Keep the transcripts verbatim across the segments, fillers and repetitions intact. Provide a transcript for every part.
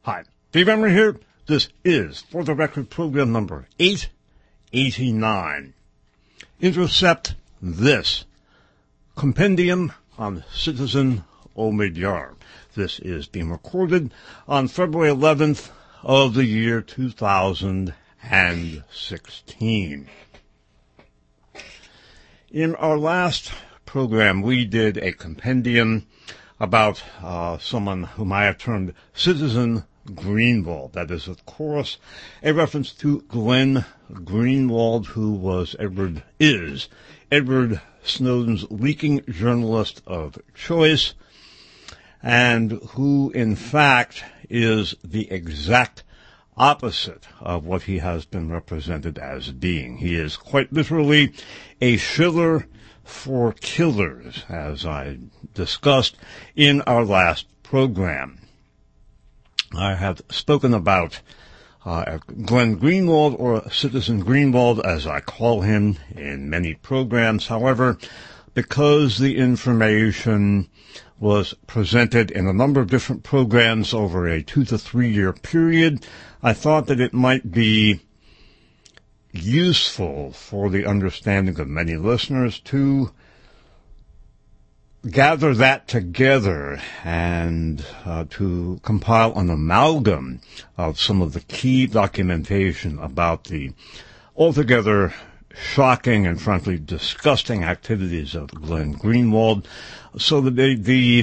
Hi, Dave Emery here. This is, for the record, program number eight eighty-nine. Intercept This, Compendium on Citizen Omidyar. This is being recorded on February eleventh of the year two thousand sixteen. In our last program, we did a compendium about uh, someone whom I have termed Citizen Greenwald. That is, of course, a reference to Glenn Greenwald, who was Edward, is Edward Snowden's leaking journalist of choice, and who, in fact, is the exact opposite of what he has been represented as being. He is quite literally a shiller for killers, as I discussed in our last program. I have spoken about uh, Glenn Greenwald, or Citizen Greenwald, as I call him, in many programs. However, because the information was presented in a number of different programs over a two to three year period, I thought that it might be useful for the understanding of many listeners to gather that together and uh, to compile an amalgam of some of the key documentation about the altogether shocking and frankly disgusting activities of Glenn Greenwald, so that the, the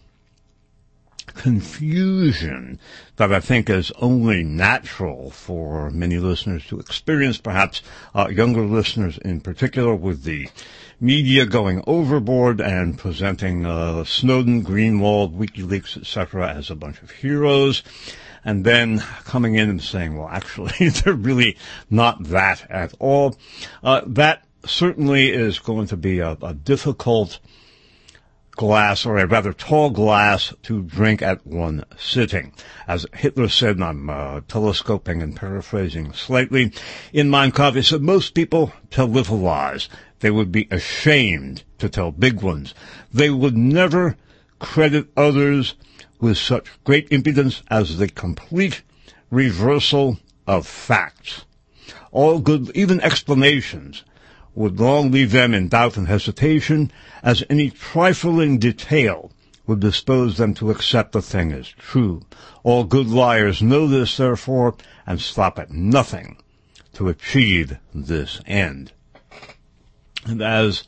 confusion that I think is only natural for many listeners to experience, perhaps uh, younger listeners in particular, with the media going overboard and presenting uh, Snowden, Greenwald, WikiLeaks, et cetera as a bunch of heroes, and then coming in and saying, well, actually, they're really not that at all. Uh, that certainly is going to be a, a difficult glass, or a rather tall glass, to drink at one sitting. As Hitler said, and I'm uh, telescoping and paraphrasing slightly, in Mein Kampf, he said, most people tell little lies. They would be ashamed to tell big ones. They would never credit others with such great impudence as the complete reversal of facts. All good, even explanations, would long leave them in doubt and hesitation, as any trifling detail would dispose them to accept the thing as true. All good liars know this, therefore, and stop at nothing to achieve this end. And as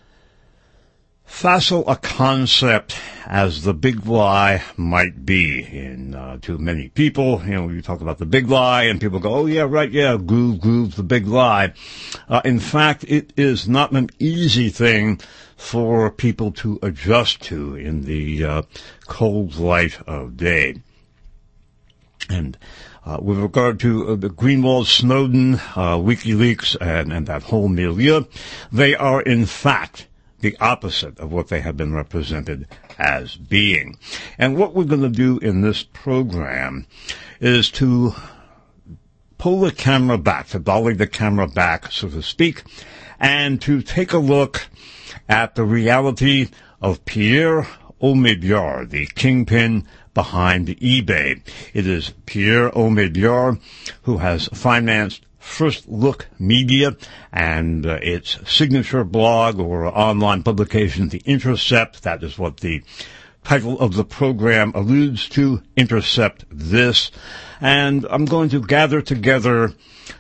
facile a concept as the big lie might be in uh, to many people, you know, you talk about the big lie and people go, oh yeah, right, yeah, groove, groove, the big lie. Uh, in fact, it is not an easy thing for people to adjust to in the uh, cold light of day. And Uh, with regard to uh, the Greenwald, Snowden, uh, WikiLeaks, and, and that whole milieu, they are in fact the opposite of what they have been represented as being. And what we're going to do in this program is to pull the camera back, to dolly the camera back, so to speak, and to take a look at the reality of Pierre Omidyar, the kingpin behind eBay. It is Pierre Omidyar who has financed First Look Media and uh, its signature blog or online publication, The Intercept. That is what the title of the program alludes to, Intercept This. And I'm going to gather together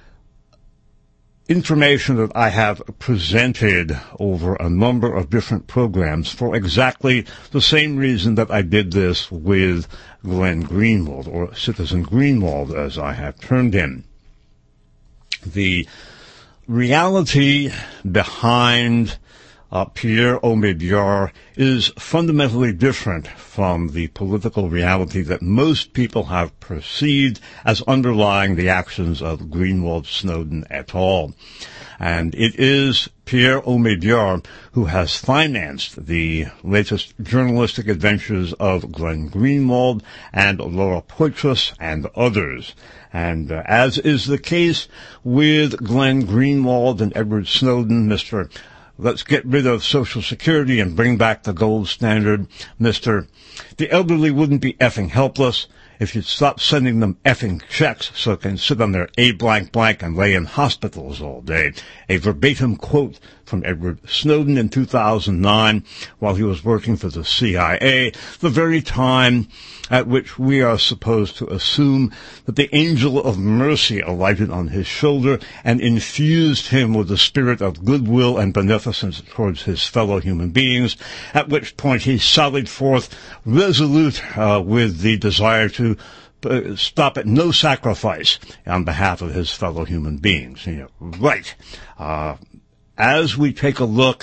information that I have presented over a number of different programs for exactly the same reason that I did this with Glenn Greenwald, or Citizen Greenwald, as I have termed him. The reality behind uh, Pierre Omidyar is fundamentally different from the political reality that most people have perceived as underlying the actions of Greenwald, Snowden et al. And it is Pierre Omidyar who has financed the latest journalistic adventures of Glenn Greenwald and Laura Poitras and others. And uh, as is the case with Glenn Greenwald and Edward Snowden, Mister Let's get rid of Social Security and bring back the gold standard, Mister The elderly wouldn't be effing helpless if you'd stop sending them effing checks so they can sit on their A blank blank and lay in hospitals all day. A verbatim quote from Edward Snowden in two thousand nine while he was working for the C I A, the very time at which we are supposed to assume that the angel of mercy alighted on his shoulder and infused him with the spirit of goodwill and beneficence towards his fellow human beings, at which point he sallied forth resolute uh, with the desire to uh, stop at no sacrifice on behalf of his fellow human beings. You know, right. Uh, as we take a look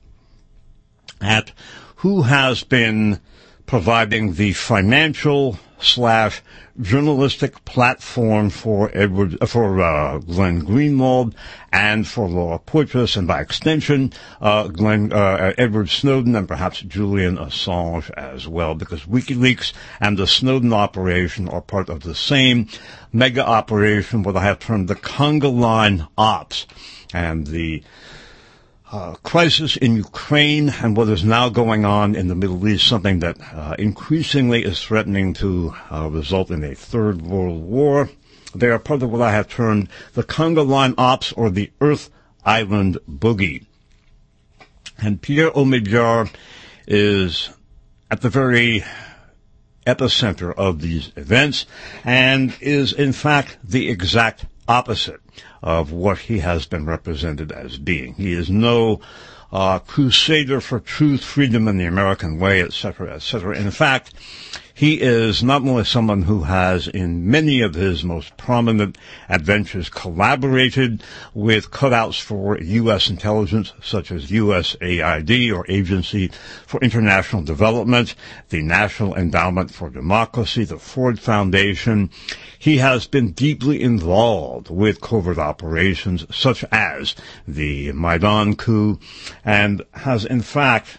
at who has been providing the financial slash journalistic platform for Edward, for uh, Glenn Greenwald and for Laura Poitras, and by extension, uh, Glenn, uh, Edward Snowden and perhaps Julian Assange as well, because WikiLeaks and the Snowden operation are part of the same mega operation, what I have termed the conga line ops, and the Uh, crisis in Ukraine and what is now going on in the Middle East, something that uh, increasingly is threatening to uh, result in a third world war. They are part of what I have termed the conga line ops, or the Earth Island Boogie. And Pierre Omidyar is at the very epicenter of these events and is in fact the exact opposite of what he has been represented as being. He is no uh, crusader for truth, freedom, and the American way, et cetera, et cetera. In fact, he is not only someone who has, in many of his most prominent adventures, collaborated with cutouts for U S intelligence, such as U S A I D, or Agency for International Development, the National Endowment for Democracy, the Ford Foundation. He has been deeply involved with covert operations, such as the Maidan coup, and has, in fact,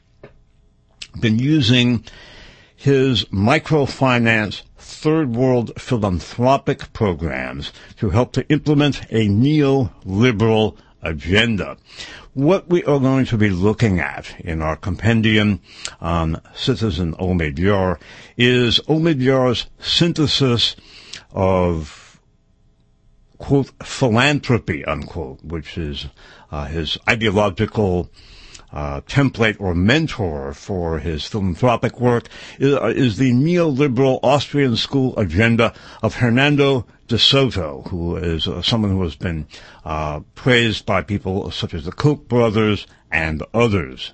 been using his microfinance third world philanthropic programs to help to implement a neoliberal agenda. What we are going to be looking at in our compendium on Citizen Omidyar is Omidyar's synthesis of, quote, philanthropy, unquote, which is uh, his ideological Uh, template or mentor for his philanthropic work, is, uh, is the neoliberal Austrian school agenda of Hernando de Soto, who is uh, someone who has been uh, praised by people such as the Koch brothers and others.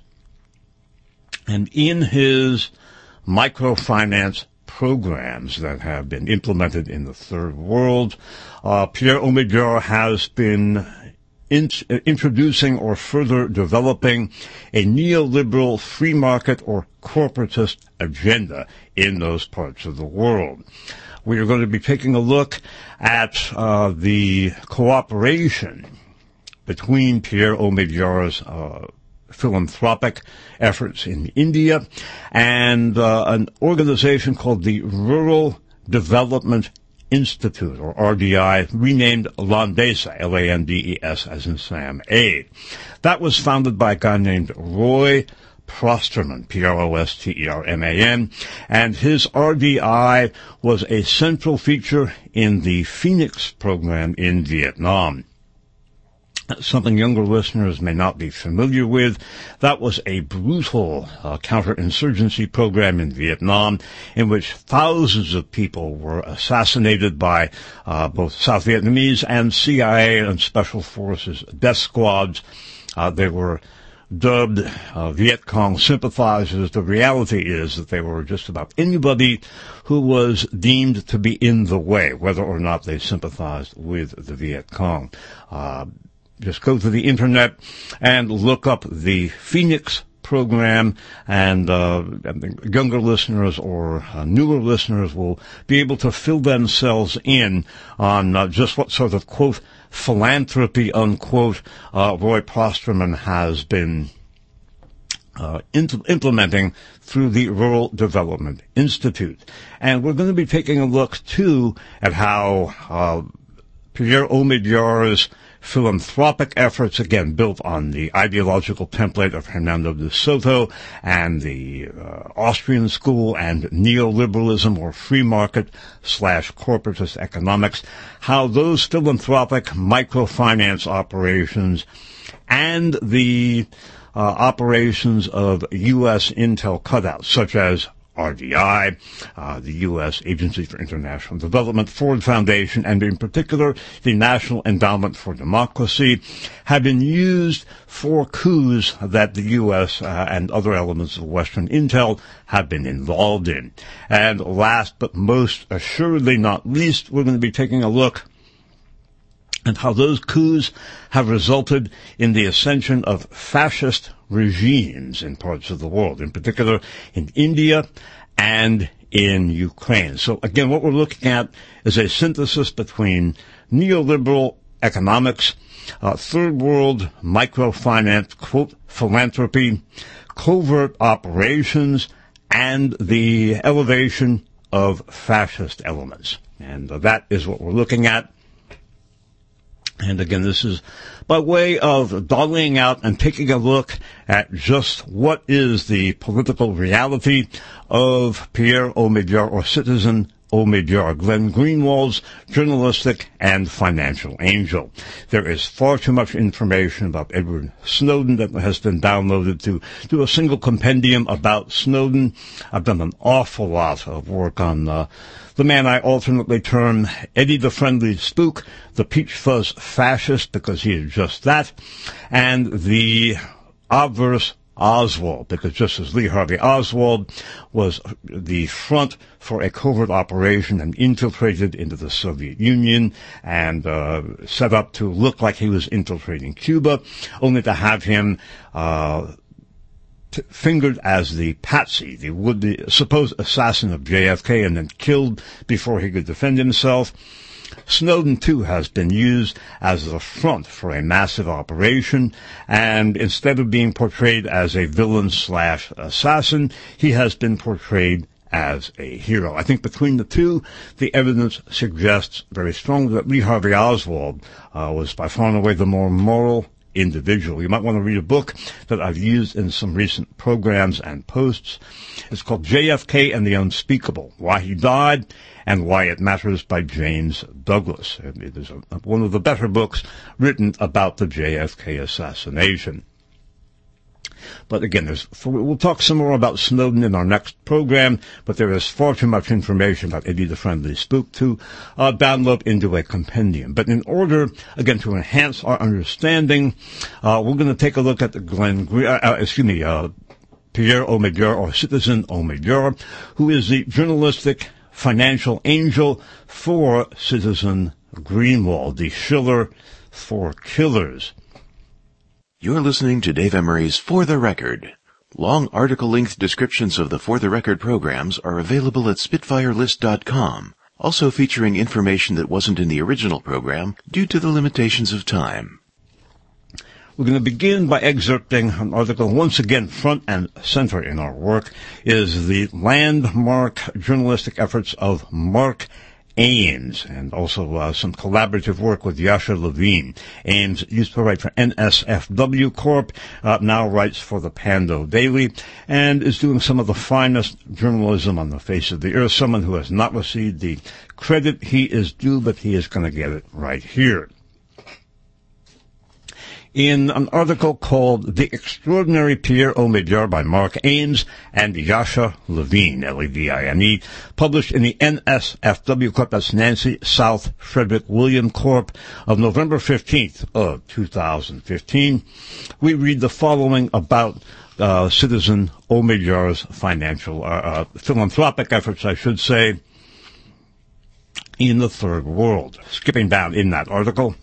And in his microfinance programs that have been implemented in the third world, uh, Pierre Omidyar has been In, uh, introducing or further developing a neoliberal free market or corporatist agenda in those parts of the world. We are going to be taking a look at uh, the cooperation between Pierre Omidyar's uh, philanthropic efforts in India and uh, an organization called the Rural Development Institute, or R D I, renamed Landesa, L A N D E S as in Sam, A. That was founded by a guy named Roy Prosterman, P R O S T E R M A N, and his R D I was a central feature in the Phoenix program in Vietnam. Something younger listeners may not be familiar with, that was a brutal uh, counterinsurgency program in Vietnam in which thousands of people were assassinated by uh, both South Vietnamese and C I A and Special Forces death squads. Uh, they were dubbed uh, Viet Cong sympathizers. The reality is that they were just about anybody who was deemed to be in the way, whether or not they sympathized with the Viet Cong. Uh, Just go to the internet and look up the Phoenix program, and uh, younger listeners or uh, newer listeners will be able to fill themselves in on uh, just what sort of, quote, philanthropy, unquote, uh, Roy Prosterman has been uh, in- implementing through the Rural Development Institute. And we're going to be taking a look, too, at how uh, Pierre Omidyar's philanthropic efforts, again, built on the ideological template of Hernando de Soto and the uh, Austrian school and neoliberalism or free market slash corporatist economics, how those philanthropic microfinance operations and the uh, operations of U S intel cutouts, such as R D I, uh, the U S Agency for International Development, Ford Foundation, and in particular the National Endowment for Democracy, have been used for coups that the U S uh, and other elements of Western intel have been involved in. And last but most assuredly not least, we're going to be taking a look and how those coups have resulted in the ascension of fascist regimes in parts of the world, in particular in India and in Ukraine. So again, what we're looking at is a synthesis between neoliberal economics, uh, third world microfinance, quote, philanthropy, covert operations, and the elevation of fascist elements. And uh, that is what we're looking at. And again, this is by way of dollying out and taking a look at just what is the political reality of Pierre Omidyar, or Citizen Omidyar, Glenn Greenwald's journalistic and financial angel. There is far too much information about Edward Snowden that has been downloaded to do a single compendium about Snowden. I've done an awful lot of work on uh, the man I alternately term Eddie the Friendly Spook, the Peach Fuzz Fascist, because he is just that, and the obverse Oswald, because just as Lee Harvey Oswald was the front for a covert operation and infiltrated into the Soviet Union and uh, set up to look like he was infiltrating Cuba, only to have him uh T- fingered as the patsy, the would-be supposed assassin of J F K, and then killed before he could defend himself. Snowden, too, has been used as the front for a massive operation, and instead of being portrayed as a villain slash assassin, he has been portrayed as a hero. I think between the two, the evidence suggests very strongly that Lee Harvey Oswald uh, was by far and away the more moral individual. You might want to read a book that I've used in some recent programs and posts. It's called J F K and the Unspeakable, Why He Died and Why It Matters by James Douglas. It is a, one of the better books written about the J F K assassination. But again, there's, we'll talk some more about Snowden in our next program, but there is far too much information about Eddie the Friendly Spook to uh, download into a compendium. But in order, again, to enhance our understanding, uh, we're going to take a look at the Glenn, uh, uh, excuse me, uh, Pierre Omidyar, or Citizen Omidyar, who is the journalistic financial angel for Citizen Greenwald, the shiller for killers. You're listening to Dave Emery's For the Record. Long article-length descriptions of the For the Record programs are available at spitfire list dot com, also featuring information that wasn't in the original program due to the limitations of time. We're going to begin by excerpting an article, once again front and center in our work, is the landmark journalistic efforts of Mark Ames, and also uh, some collaborative work with Yasha Levine. Ames used to write for N S F W Corp, uh, now writes for the Pando Daily, and is doing some of the finest journalism on the face of the earth, someone who has not received the credit he is due, but he is going to get it right here. In an article called The Extraordinary Pierre Omidyar by Mark Ames and Yasha Levine, L E V I N E, published in the N S F W Corp, that's Nancy South Frederick William Corp, of November fifteenth of two thousand fifteen, we read the following about uh, Citizen Omidyar's financial, uh, uh, philanthropic efforts, I should say, in the third world. Skipping down in that article.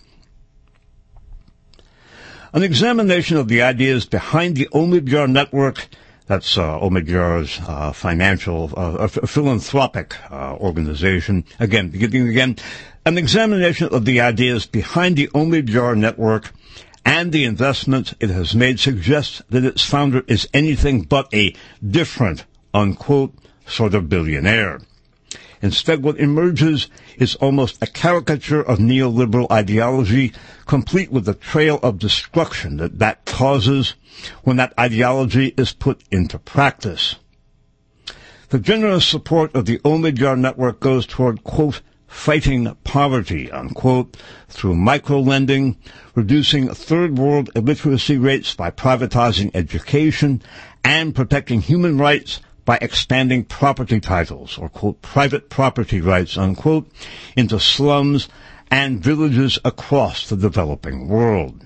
An examination of the ideas behind the Omidyar Network, that's uh, Omidyar's uh, financial, uh, philanthropic uh, organization. Again, beginning again, an examination of the ideas behind the Omidyar Network and the investments it has made suggests that its founder is anything but a different, unquote, sort of billionaire. Instead, what emerges is almost a caricature of neoliberal ideology, complete with the trail of destruction that that causes when that ideology is put into practice. The generous support of the Omidyar Network goes toward, quote, fighting poverty, unquote, through microlending, reducing third-world illiteracy rates by privatizing education, and protecting human rights by expanding property titles, or, quote, private property rights, unquote, into slums and villages across the developing world.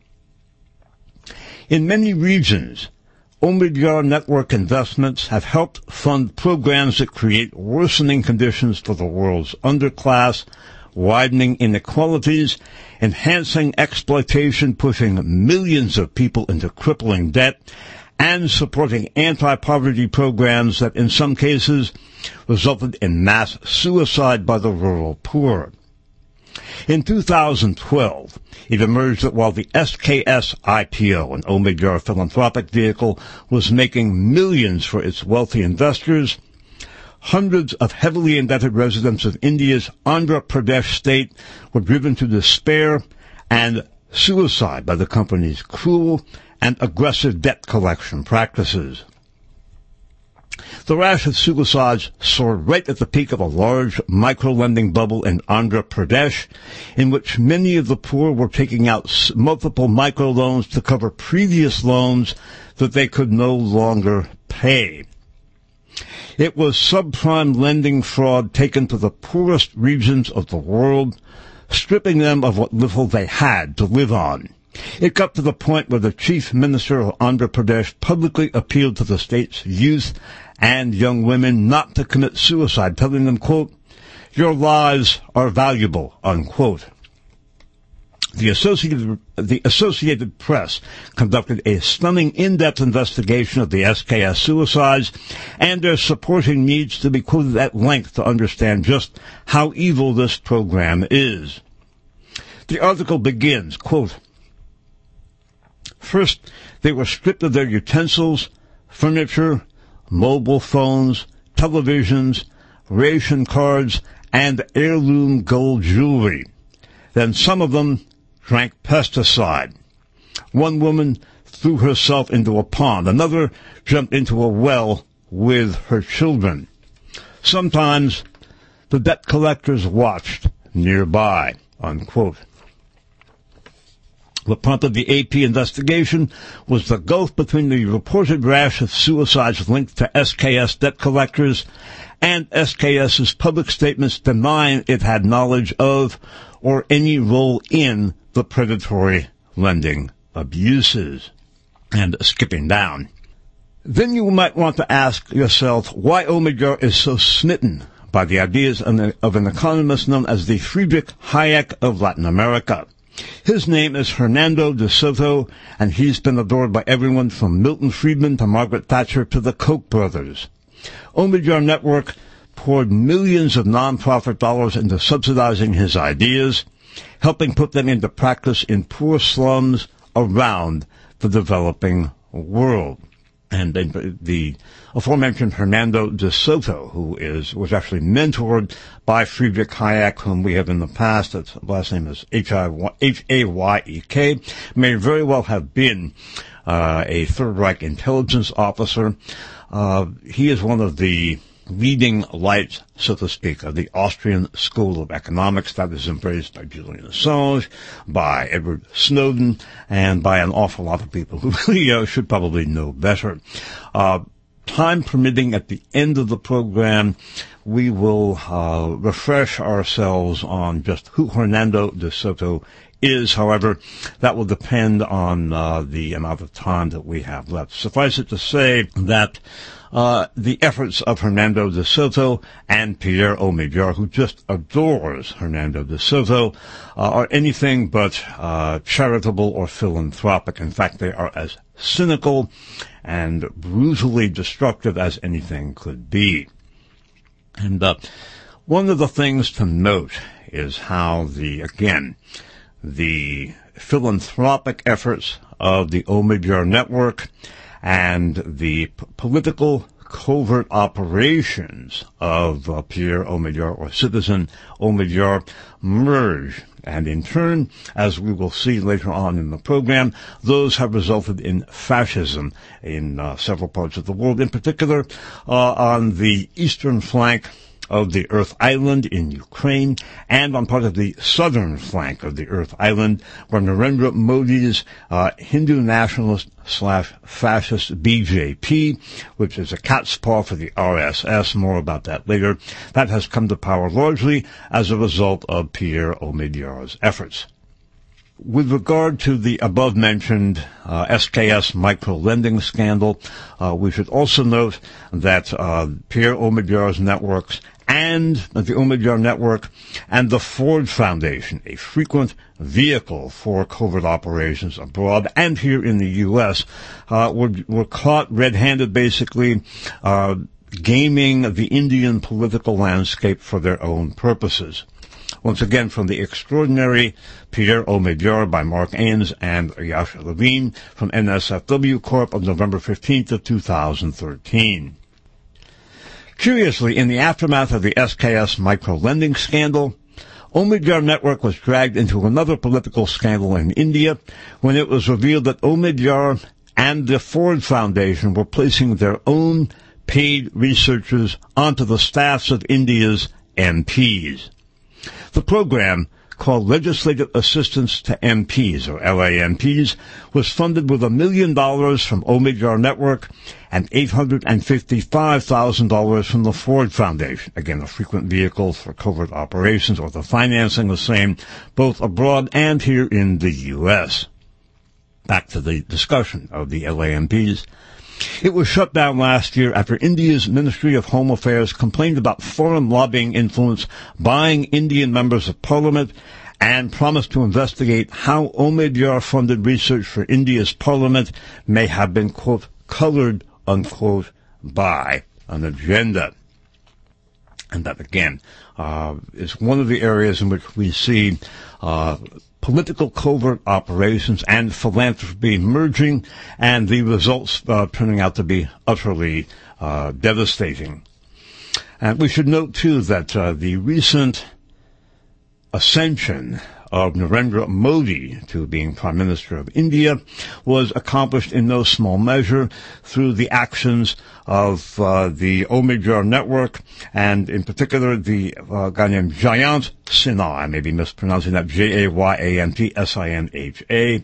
In many regions, Omidyar Network investments have helped fund programs that create worsening conditions for the world's underclass, widening inequalities, enhancing exploitation, pushing millions of people into crippling debt, and supporting anti-poverty programs that in some cases resulted in mass suicide by the rural poor. In two thousand twelve, it emerged that while the S K S I P O, an Omidyar philanthropic vehicle, was making millions for its wealthy investors, hundreds of heavily indebted residents of India's Andhra Pradesh state were driven to despair and suicide by the company's cruel and aggressive debt collection practices. The rash of suicides soared right at the peak of a large micro-lending bubble in Andhra Pradesh, in which many of the poor were taking out multiple microloans to cover previous loans that they could no longer pay. It was subprime lending fraud taken to the poorest regions of the world, stripping them of what little they had to live on. It got to the point where the chief minister of Andhra Pradesh publicly appealed to the state's youth and young women not to commit suicide, telling them, quote, your lives are valuable, unquote. The Associated, the Associated Press conducted a stunning in-depth investigation of the S K S suicides, and their supporting needs to be quoted at length to understand just how evil this program is. The article begins, quote, first, they were stripped of their utensils, furniture, mobile phones, televisions, ration cards, and heirloom gold jewelry. Then some of them drank pesticide. One woman threw herself into a pond. Another jumped into a well with her children. Sometimes the debt collectors watched nearby, unquote. What prompted the A P investigation was the gulf between the reported rash of suicides linked to S K S debt collectors and SKS's public statements denying it had knowledge of or any role in the predatory lending abuses. And skipping down. Then you might want to ask yourself why Omidyar is so smitten by the ideas of an economist known as the Friedrich Hayek of Latin America. His name is Hernando de Soto, and he's been adored by everyone from Milton Friedman to Margaret Thatcher to the Koch brothers. Omidyar Network poured millions of nonprofit dollars into subsidizing his ideas, helping put them into practice in poor slums around the developing world. And the aforementioned Hernando de Soto, who is was actually mentored by Friedrich Hayek, whom we have in the past, his last name is H A Y E K, may very well have been uh, a Third Reich intelligence officer. Uh, he is one of the leading lights, so to speak, of the Austrian School of Economics that is embraced by Julian Assange, by Edward Snowden, and by an awful lot of people who really uh, should probably know better. Uh, time permitting, at the end of the program, we will uh, refresh ourselves on just who Hernando de Soto is. However, that will depend on uh, the amount of time that we have left. Suffice it to say that Uh, the efforts of Hernando de Soto and Pierre Omidyar, who just adores Hernando de Soto, uh, are anything but uh, charitable or philanthropic. In fact, they are as cynical and brutally destructive as anything could be. And uh, one of the things to note is how the, again, the philanthropic efforts of the Omidyar Network and the p- political covert operations of uh, Pierre Omidyar, or Citizen Omidyar, merge. And in turn, as we will see later on in the program, those have resulted in fascism in uh, several parts of the world, in particular uh, on the eastern flank of the Earth Island in Ukraine, and on part of the southern flank of the Earth Island, where Narendra Modi's uh, Hindu nationalist slash fascist B J P, which is a cat's paw for the R S S, more about that later, that has come to power largely as a result of Pierre Omidyar's efforts. With regard to the above-mentioned uh, S K S micro-lending scandal, uh, we should also note that uh, Pierre Omidyar's networks and the Omidyar Network and the Ford Foundation, a frequent vehicle for covert operations abroad and here in the U S, uh, were, were caught red-handed, basically, uh, gaming the Indian political landscape for their own purposes. Once again, from the extraordinary Pierre Omidyar by Mark Ames and Yasha Levine from N S F W Corp of November fifteenth of two thousand thirteen. Curiously, in the aftermath of the S K S micro-lending scandal, Omidyar Network was dragged into another political scandal in India when it was revealed that Omidyar and the Ford Foundation were placing their own paid researchers onto the staffs of India's M Ps. The program, called Legislative Assistance to M Ps, or L A M Ps, was funded with a million dollars from Omidyar Network and eight hundred fifty-five thousand dollars from the Ford Foundation, again a frequent vehicle for covert operations, or the financing the same, both abroad and here in the U S. Back to the discussion of the L A M Ps. It was shut down last year after India's Ministry of Home Affairs complained about foreign lobbying influence buying Indian members of parliament and promised to investigate how Omidyar-funded research for India's parliament may have been, quote, colored, unquote, by an agenda. And that, again, uh, is one of the areas in which we see uh political covert operations and philanthropy merging, and the results uh, turning out to be utterly uh, devastating. And we should note, too, that uh, the recent ascension of Narendra Modi to being Prime Minister of India was accomplished in no small measure through the actions of uh, the Omidyar Network, and in particular the uh, guy named Jayant Sinha. I may be mispronouncing that, J A Y A N T S I N H A.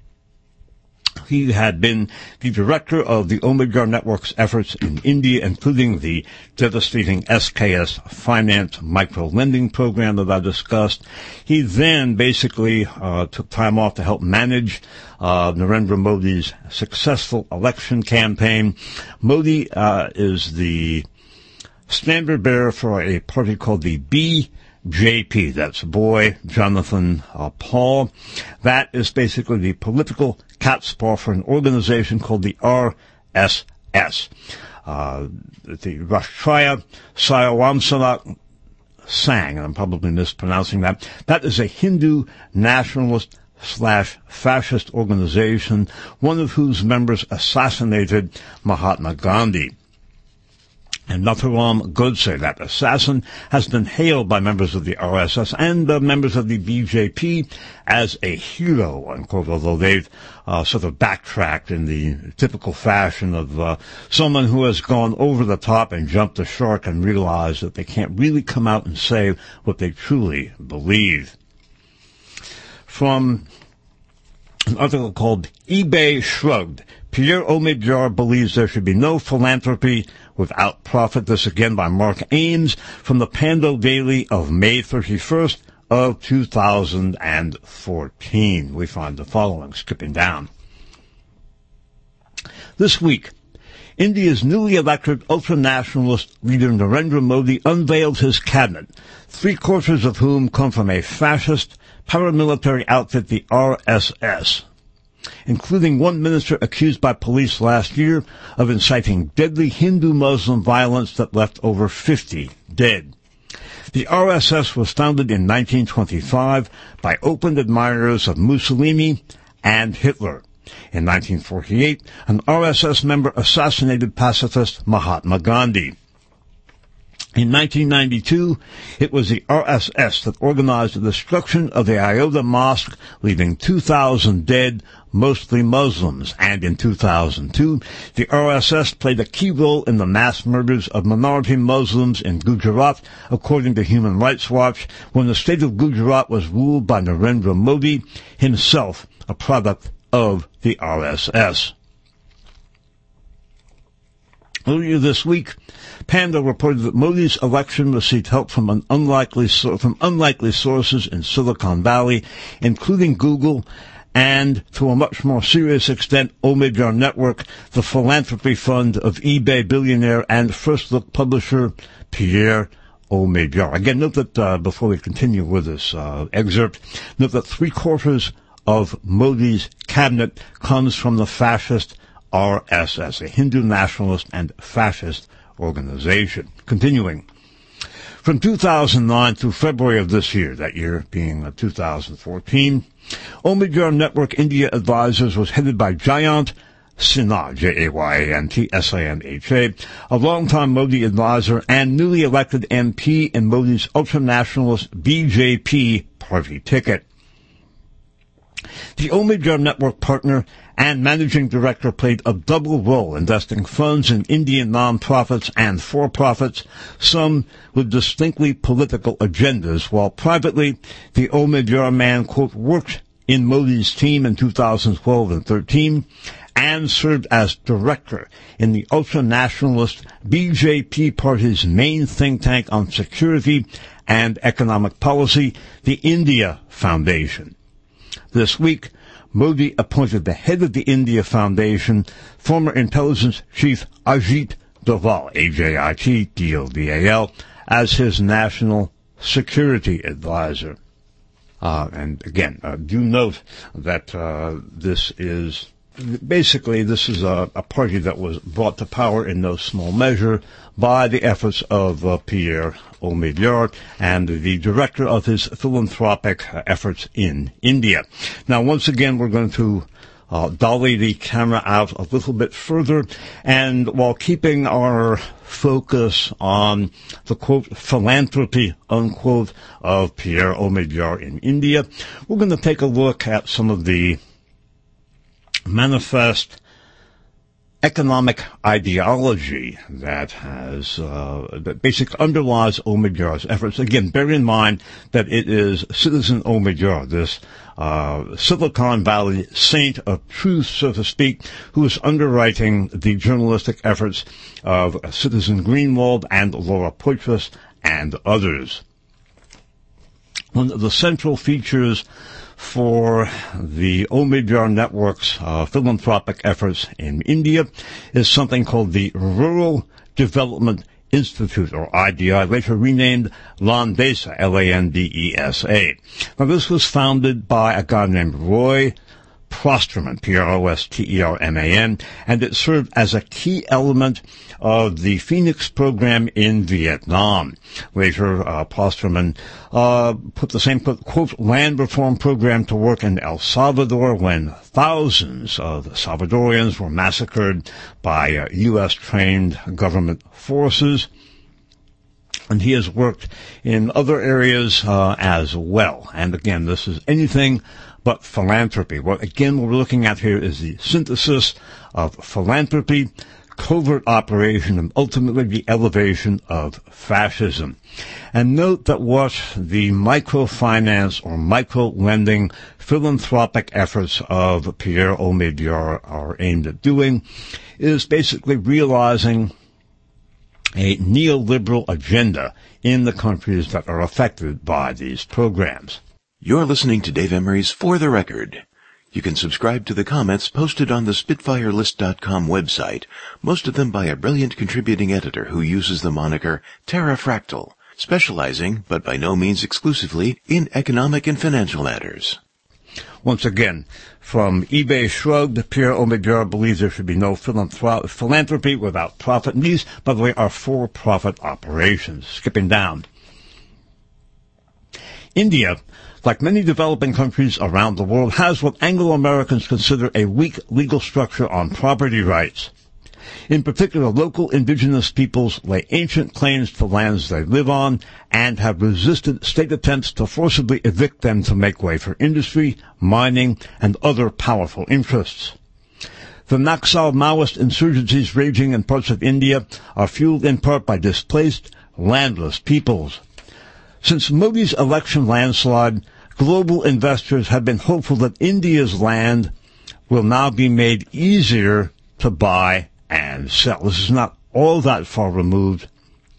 He had been the director of the Omidyar Network's efforts in India, including the devastating S K S finance micro-lending program that I discussed. He then basically uh, took time off to help manage uh, Narendra Modi's successful election campaign. Modi uh, is the standard bearer for a party called the B J P, that's Boy Jonathan uh, Paul. That is basically the political cat's paw for an organization called the R S S. Uh, the Rashtriya Swayamsevak Sangh, and I'm probably mispronouncing that. That is a Hindu nationalist slash fascist organization, one of whose members assassinated Mahatma Gandhi. And Nathuram Godse, that assassin, has been hailed by members of the R S S and uh, members of the B J P as a hero, unquote, although they've uh, sort of backtracked in the typical fashion of uh, someone who has gone over the top and jumped the shark and realized that they can't really come out and say what they truly believe. From an article called eBay Shrugged, Pierre Omidyar believes there should be no philanthropy without profit. This again by Mark Ames from the Pando Daily of May thirty-first of two thousand fourteen. We find the following, skipping down. This week, India's newly elected ultra-nationalist leader Narendra Modi unveiled his cabinet, three-quarters of whom come from a fascist paramilitary outfit, the R S S, including one minister accused by police last year of inciting deadly Hindu-Muslim violence that left over fifty dead. The R S S was founded in nineteen twenty-five by open admirers of Mussolini and Hitler. In nineteen forty-eight, an R S S member assassinated pacifist Mahatma Gandhi. In nineteen ninety-two, it was the R S S that organized the destruction of the Ayodhya Mosque, leaving two thousand dead, mostly Muslims. And in two thousand two, the R S S played a key role in the mass murders of minority Muslims in Gujarat, according to Human Rights Watch, when the state of Gujarat was ruled by Narendra Modi, himself a product of the R S S. Earlier this week, Panda reported that Modi's election received help from an unlikely from unlikely sources in Silicon Valley, including Google, and, to a much more serious extent, Omidyar Network, the philanthropy fund of eBay billionaire and First Look publisher Pierre Omidyar. Again, note that uh, before we continue with this uh, excerpt, note that three-quarters of Modi's cabinet comes from the fascist R S S, a Hindu nationalist and fascist organization. Continuing. From two thousand nine through February of this year, that year being uh, two thousand fourteen, Omidyar Network India Advisors was headed by Jayant Sinha, J A Y A N T S A N H A, a longtime Modi advisor and newly elected M P in Modi's ultranationalist B J P party ticket. The Omidyar Network partner and managing director played a double role, investing funds in Indian non-profits and for-profits, some with distinctly political agendas, while privately the Omidyar man, quote, worked in Modi's team in two thousand twelve and thirteen and served as director in the ultra-nationalist B J P party's main think tank on security and economic policy, the India Foundation. This week, Modi appointed the head of the India Foundation, former intelligence chief Ajit Doval, A J I T D O V A L, as his national security advisor. Uh, and again, uh, do note that uh, this is, basically, this is a, a party that was brought to power in no small measure by the efforts of uh, Pierre Omidyar and the director of his philanthropic uh, efforts in India. Now, once again, we're going to uh, dolly the camera out a little bit further, and while keeping our focus on the, quote, philanthropy, unquote, of Pierre Omidyar in India, we're going to take a look at some of the manifest economic ideology that has uh, that basically underlies Omidyar's efforts. Again, bear in mind that it is Citizen Omidyar, this uh, Silicon Valley saint of truth, so to speak, who is underwriting the journalistic efforts of Citizen Greenwald and Laura Poitras and others. One of the central features for the Omidyar Network's uh, philanthropic efforts in India is something called the Rural Development Institute, or I D I, later renamed Landesa, L A N D E S A. Now, this was founded by a guy named Roy Prosterman, P R O S T E R M A N, and it served as a key element of the Phoenix program in Vietnam. Later, uh, Prosterman uh, put the same, quote, land reform program to work in El Salvador when thousands of Salvadorians were massacred by uh, U S-trained government forces. And he has worked in other areas uh, as well. And again, this is anything but philanthropy. What, again, what we're looking at here is the synthesis of philanthropy, covert operation, and ultimately the elevation of fascism. And note that what the microfinance or micro-lending philanthropic efforts of Pierre Omidyar are aimed at doing is basically realizing a neoliberal agenda in the countries that are affected by these programs. You're listening to Dave Emery's For the Record. You can subscribe to the comments posted on the Spitfire List dot com website, most of them by a brilliant contributing editor who uses the moniker Terrafractal, specializing, but by no means exclusively, in economic and financial matters. Once again, from eBay Shrugged, Pierre Omidyar believes there should be no philanthro- philanthropy without profit. And these, by the way, are for-profit operations. Skipping down. India, like many developing countries around the world, has what Anglo-Americans consider a weak legal structure on property rights. In particular, local indigenous peoples lay ancient claims to lands they live on and have resisted state attempts to forcibly evict them to make way for industry, mining, and other powerful interests. The Naxal Maoist insurgencies raging in parts of India are fueled in part by displaced, landless peoples. Since Modi's election landslide, global investors have been hopeful that India's land will now be made easier to buy and sell. This is not all that far removed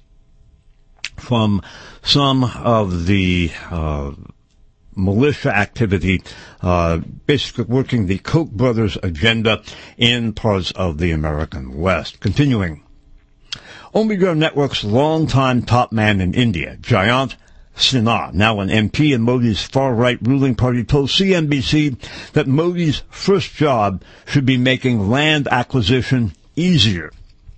from some of the uh, militia activity, uh, basically working the Koch brothers' agenda in parts of the American West. Continuing, Omidyar Network's longtime top man in India, Jayant Sinha, now an M P in Modi's far-right ruling party, told C N B C that Modi's first job should be making land acquisition easier.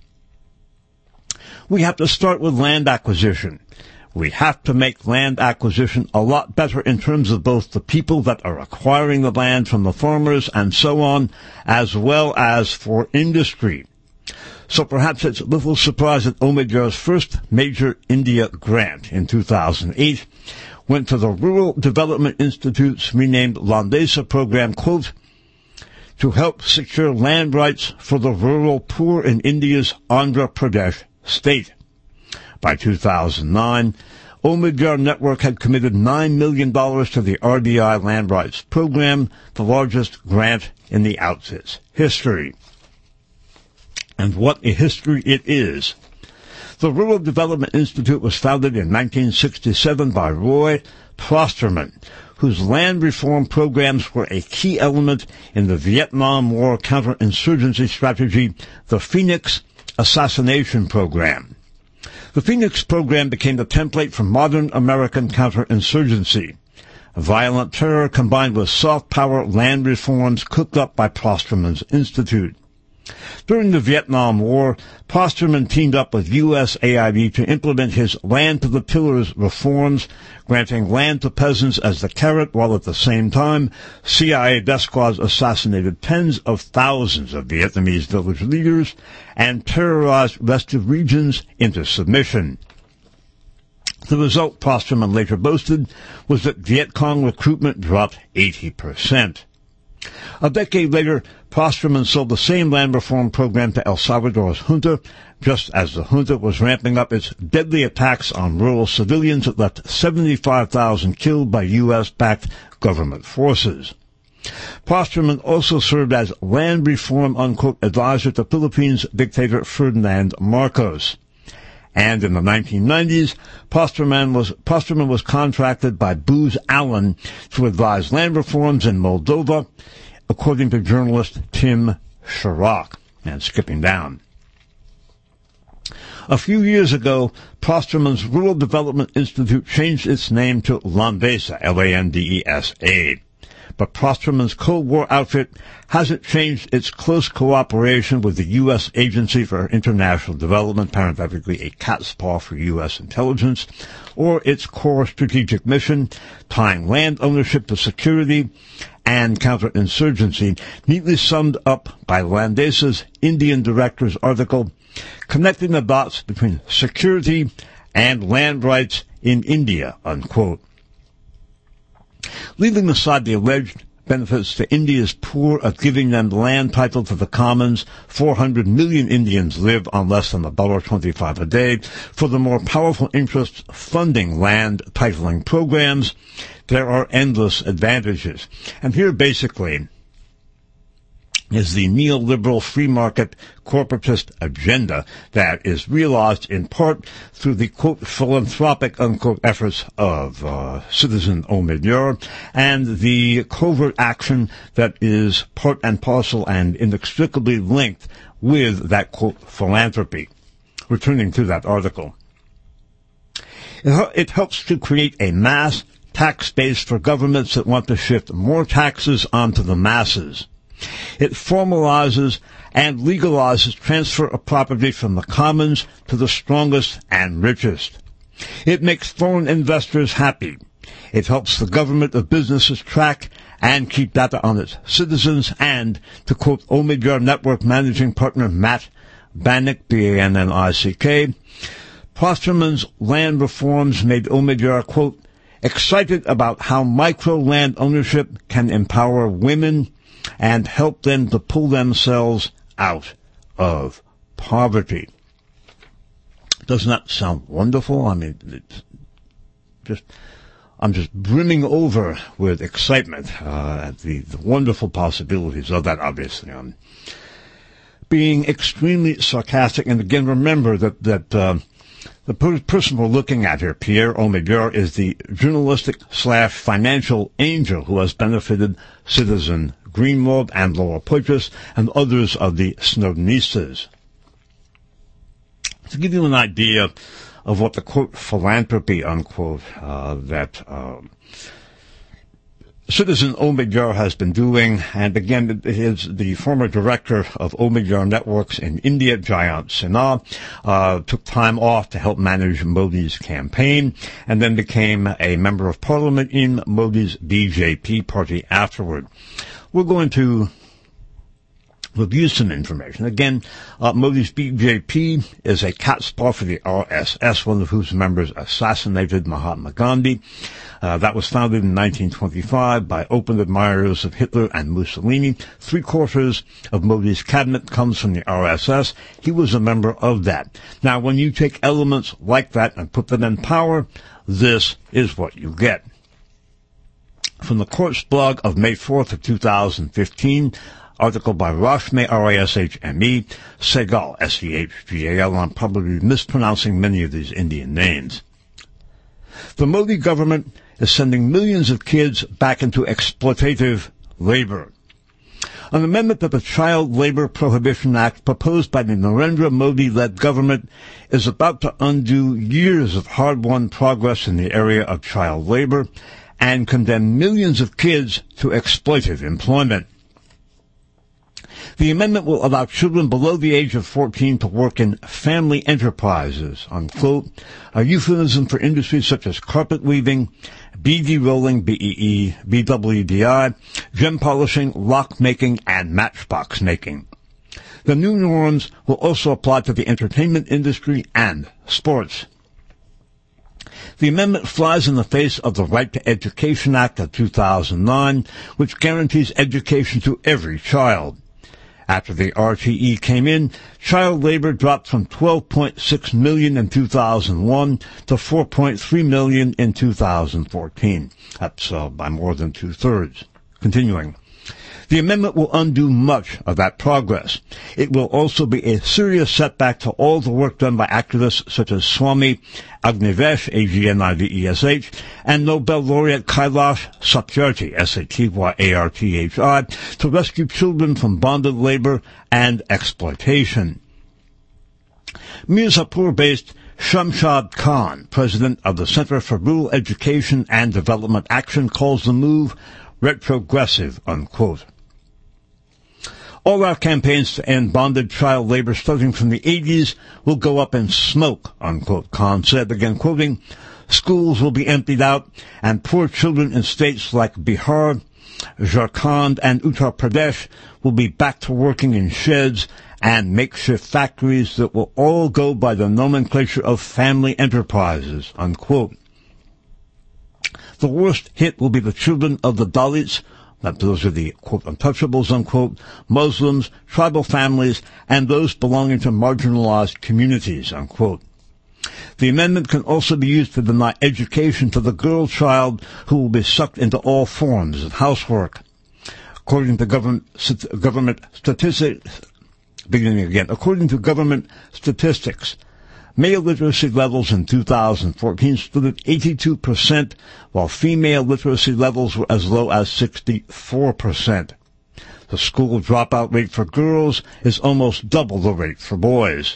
We have to start with land acquisition. We have to make land acquisition a lot better in terms of both the people that are acquiring the land from the farmers and so on, as well as for industry. So perhaps it's little surprise that Omidyar's first major India grant in two thousand eight went to the Rural Development Institute's renamed Landesa program, quote, to help secure land rights for the rural poor in India's Andhra Pradesh state. By two thousand nine, Omidyar Network had committed nine million dollars to the R D I Land Rights Program, the largest grant in the outfit's history. And what a history it is. The Rural Development Institute was founded in nineteen sixty-seven by Roy Prosterman, whose land reform programs were a key element in the Vietnam War counterinsurgency strategy, the Phoenix Assassination Program. The Phoenix program became the template for modern American counterinsurgency. Violent terror combined with soft power land reforms cooked up by Prosterman's Institute. During the Vietnam War, Prosterman teamed up with U S A I D to implement his Land to the Pillars reforms, granting land to peasants as the carrot, while at the same time, C I A death squads assassinated tens of thousands of Vietnamese village leaders and terrorized restive regions into submission. The result, Prosterman later boasted, was that Viet Cong recruitment dropped eighty percent. A decade later, Prosterman sold the same land reform program to El Salvador's junta, just as the junta was ramping up its deadly attacks on rural civilians that left seventy-five thousand killed by U S-backed government forces. Prosterman also served as land reform, unquote, advisor to Philippines dictator Ferdinand Marcos. And in the nineteen nineties, Prosterman was, Prosterman was contracted by Booz Allen to advise land reforms in Moldova, according to journalist Tim Sharrock. And skipping down. A few years ago, Prosterman's Rural Development Institute changed its name to Landesa, L A N D E S A. But Prosterman's Cold War outfit hasn't changed its close cooperation with the U S Agency for International Development, parenthetically a cat's paw for U S intelligence, or its core strategic mission, tying land ownership to security and counterinsurgency, neatly summed up by Landesa's Indian director's article, connecting the dots between security and land rights in India, unquote. Leaving aside the alleged benefits to India's poor of giving them land title to the commons, four hundred million Indians live on less than one dollar and twenty-five cents a day, for the more powerful interests funding land titling programs, there are endless advantages. And here basically is the neoliberal free market corporatist agenda that is realized in part through the, quote, philanthropic, unquote, efforts of uh, citizen Omidyar and the covert action that is part and parcel and inextricably linked with that, quote, philanthropy. Returning to that article. It, it helps to create a mass tax base for governments that want to shift more taxes onto the masses. It formalizes and legalizes transfer of property from the commons to the strongest and richest. It makes foreign investors happy. It helps the government of businesses track and keep data on its citizens, and, to quote Omidyar Network Managing Partner Matt Bannick, B A N N I C K, Klosterman's land reforms made Omidyar, quote, excited about how micro-land ownership can empower women and help them to pull themselves out of poverty. Doesn't that sound wonderful? I mean, it's just, I'm just brimming over with excitement uh, at the, the wonderful possibilities of that, obviously. I'm being extremely sarcastic, and again, remember that, that uh, the per- person we're looking at here, Pierre Omidyar, is the journalistic slash financial angel who has benefited Citizen Greenwald and Laura Poitras and others of the Snowdenistas. To give you an idea of what the, quote, philanthropy, unquote, uh, that uh, Citizen Omidyar has been doing, and again, it is the former director of Omidyar Networks in India, Jayant Sinha, uh, took time off to help manage Modi's campaign, and then became a member of parliament in Modi's B J P party afterward. We're going to review some information. Again, uh, Modi's B J P is a catspaw for the R S S, one of whose members assassinated Mahatma Gandhi. Uh, that was founded in nineteen twenty-five by open admirers of Hitler and Mussolini. Three quarters of Modi's cabinet comes from the R S S. He was a member of that. Now, when you take elements like that and put them in power, this is what you get. From the Quartz blog of May fourth of two thousand fifteen, article by Rashme, R A S H M E, Sehgal, S E H G A L. I'm probably mispronouncing many of these Indian names. The Modi government is sending millions of kids back into exploitative labor. An amendment to the Child Labor Prohibition Act proposed by the Narendra Modi-led government is about to undo years of hard-won progress in the area of child labor and condemn millions of kids to exploitive employment. The amendment will allow children below the age of fourteen to work in family enterprises, unquote, a euphemism for industries such as carpet weaving, bead rolling, B E E, B W D I, gem polishing, lock making, and matchbox making. The new norms will also apply to the entertainment industry and sports. The amendment flies in the face of the Right to Education Act of two thousand nine, which guarantees education to every child. After the R T E came in, child labor dropped from twelve point six million in two thousand one to four point three million in two thousand fourteen. That's uh, by more than two-thirds. Continuing. The amendment will undo much of that progress. It will also be a serious setback to all the work done by activists such as Swami Agnivesh, A G N I V E S H, and Nobel laureate Kailash Satyarthi, S A T Y A R T H I, to rescue children from bonded labor and exploitation. Mirzapur-based Shamshad Khan, president of the Center for Rural Education and Development Action, calls the move retrogressive, unquote. All-out campaigns to end bonded child labor starting from the eighties will go up in smoke, unquote, Khan said, again quoting, schools will be emptied out, and poor children in states like Bihar, Jharkhand, and Uttar Pradesh will be back to working in sheds and makeshift factories that will all go by the nomenclature of family enterprises, unquote. The worst hit will be the children of the Dalits, that those are the, quote, untouchables, unquote, Muslims, tribal families, and those belonging to marginalized communities, unquote. The amendment can also be used to deny education to the girl child who will be sucked into all forms of housework. According to government, government statistics, beginning again, according to government statistics, male literacy levels in two thousand fourteen stood at eighty-two percent, while female literacy levels were as low as sixty-four percent. The school dropout rate for girls is almost double the rate for boys.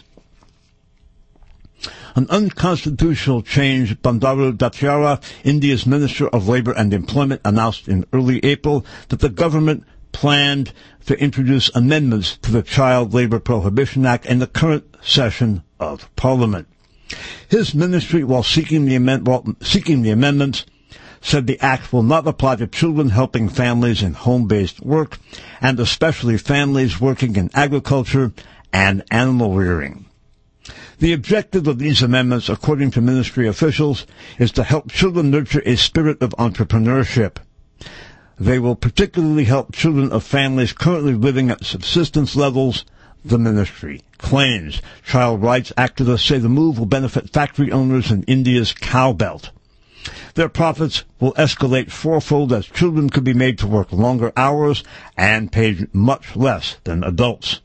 An unconstitutional change, Bandaru Dataria, India's Minister of Labour and Employment, announced in early April that the government planned to introduce amendments to the Child Labour Prohibition Act in the current session of Parliament. His ministry, while seeking the, amend- while seeking the amendments, said the act will not apply to children helping families in home-based work, and especially families working in agriculture and animal rearing. The objective of these amendments, according to ministry officials, is to help children nurture a spirit of entrepreneurship. They will particularly help children of families currently living at subsistence levels, the ministry claims. Child rights activists say the move will benefit factory owners in India's cow belt. Their profits will escalate fourfold as children could be made to work longer hours and paid much less than adults.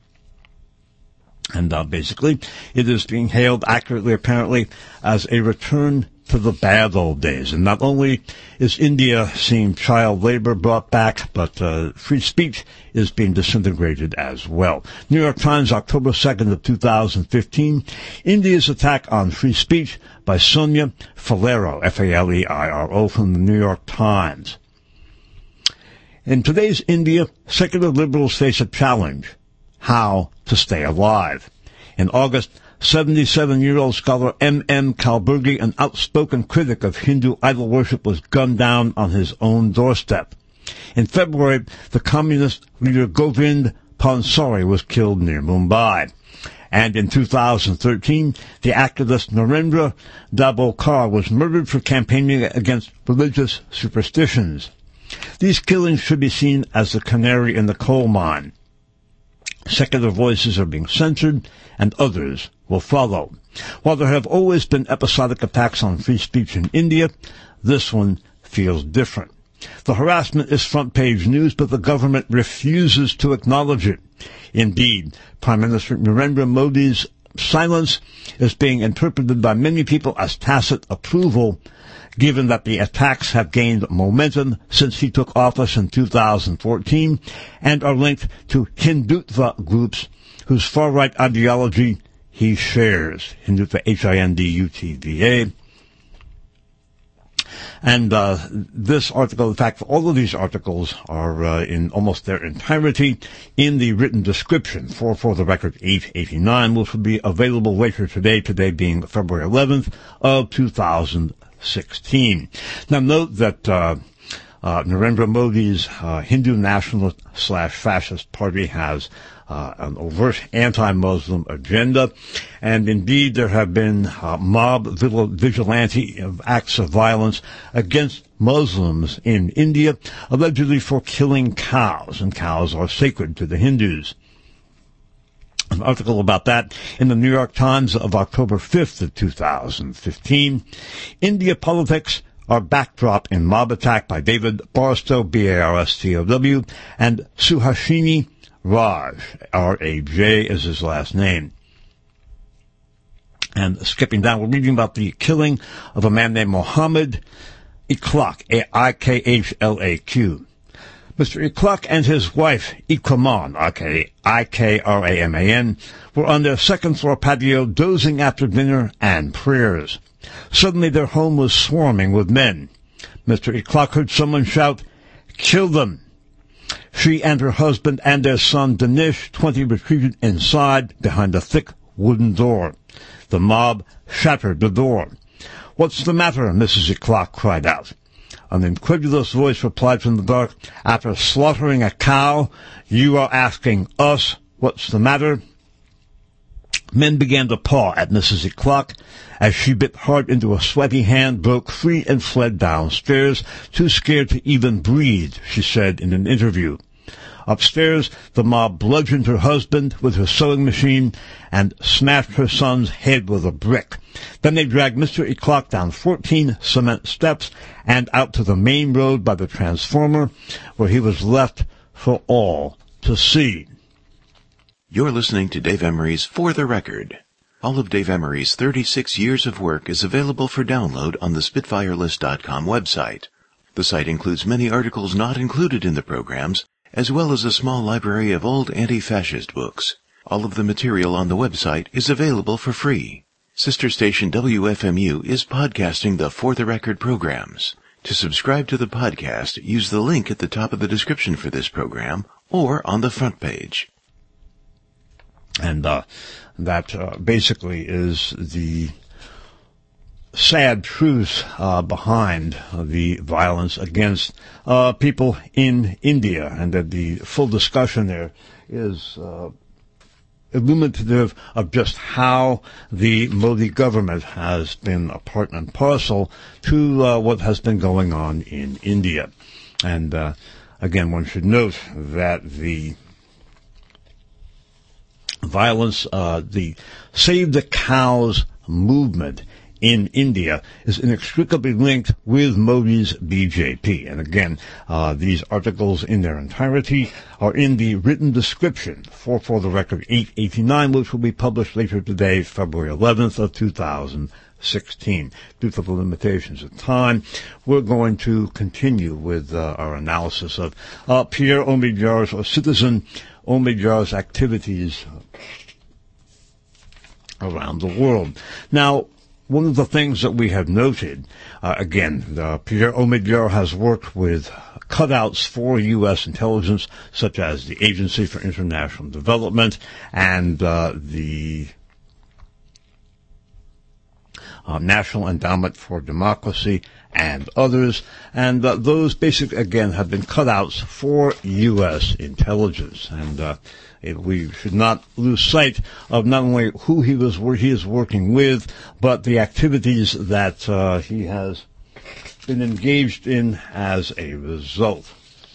And uh, basically, it is being hailed accurately, apparently, as a return to the bad old days. And not only is India seeing child labor brought back, but uh, free speech is being disintegrated as well. New York Times, October second of two thousand fifteen, India's attack on free speech by Sonia Falero, F A L E I R O, from the New York Times. In today's India, secular liberals face a challenge: how to stay alive. In August, seventy-seven-year-old scholar M M Kalburgi, an outspoken critic of Hindu idol worship, was gunned down on his own doorstep. In February, the communist leader Govind Pansari was killed near Mumbai. And in two thousand thirteen, the activist Narendra Dabholkar was murdered for campaigning against religious superstitions. These killings should be seen as the canary in the coal mine. Secular voices are being censored, and others will follow. While there have always been episodic attacks on free speech in India, this one feels different. The harassment is front-page news, but the government refuses to acknowledge it. Indeed, Prime Minister Narendra Modi's silence is being interpreted by many people as tacit approval, given that the attacks have gained momentum since he took office in two thousand fourteen and are linked to Hindutva groups whose far-right ideology he shares. Hindutva, H I N D U T V A. And uh, this article, in fact, all of these articles are uh, in almost their entirety in the written description for For the Record eight eighty-nine, which will be available later today, today being February eleventh of two thousand sixteen. Now note that uh, uh, Narendra Modi's uh, Hindu nationalist slash fascist party has uh, an overt anti-Muslim agenda, and indeed there have been uh, mob vigilante acts of violence against Muslims in India, allegedly for killing cows, and cows are sacred to the Hindus. An article about that in the New York Times of October fifth of two thousand fifteen. India politics are backdrop in mob attack by David Barstow, B A R S T O W, and Suhasini Raj, R A J is his last name. And skipping down, we're reading about the killing of a man named Mohammed Ikhlaq, I K H L A Q. Mister Ikhlaq and his wife, Ikraman, I K R A M A N, were on their second-floor patio dozing after dinner and prayers. Suddenly their home was swarming with men. Mister Ikhlaq heard someone shout, "Kill them!" She and her husband and their son, Danish, twenty, retreated inside behind a thick wooden door. The mob shattered the door. "What's the matter?" Missus Ikhlaq cried out. An incredulous voice replied from the dark, "After slaughtering a cow, you are asking us what's the matter?" Men began to paw at Missus Ikhlaq as she bit hard into a sweaty hand, broke free, and fled downstairs, too scared to even breathe, she said in an interview. Upstairs, the mob bludgeoned her husband with her sewing machine and smashed her son's head with a brick. Then they dragged Mister Ikhlaq down fourteen cement steps and out to the main road by the transformer, where he was left for all to see. You're listening to Dave Emery's For the Record. All of Dave Emery's thirty-six years of work is available for download on the Spitfire List dot com website. The site includes many articles not included in the programs, as well as a small library of old anti-fascist books. All of the material on the website is available for free. Sister station W F M U is podcasting the For the Record programs. To subscribe to the podcast, use the link at the top of the description for this program or on the front page. And uh, that uh, basically is the sad truths uh, behind uh, the violence against uh, people in India, and that the full discussion there is uh, illuminative of just how the Modi government has been a part and parcel to uh, what has been going on in India. And uh, again, one should note that the violence, uh, the Save the Cows movement in India is inextricably linked with Modi's B J P. And again, uh, these articles in their entirety are in the written description for For the Record eight eighty-nine, which will be published later today, February eleventh of two thousand sixteen. Due to the limitations of time, we're going to continue with uh, our analysis of uh, Pierre Omidyar's, or Citizen Omidyar's, activities around the world. Now, one of the things that we have noted, uh, again, uh, Pierre Omidyar has worked with cutouts for U S intelligence, such as the Agency for International Development and uh, the uh, National Endowment for Democracy and others, and uh, those basic, again, have been cutouts for U S intelligence. And uh, we should not lose sight of not only who he was, where he is working with, but the activities that uh, he has been engaged in as a result.